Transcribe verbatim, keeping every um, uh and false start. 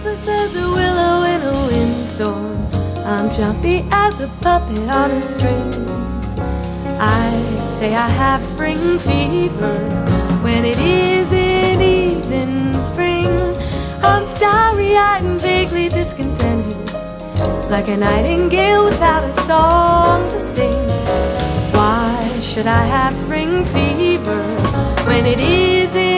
restless as a willow in a windstorm. I'm jumpy as a puppet on a string. I say I have spring fever when it isn't even spring. I'm starry-eyed and vaguely discontented, like a nightingale without a song to sing. Why should I have spring fever when it isn't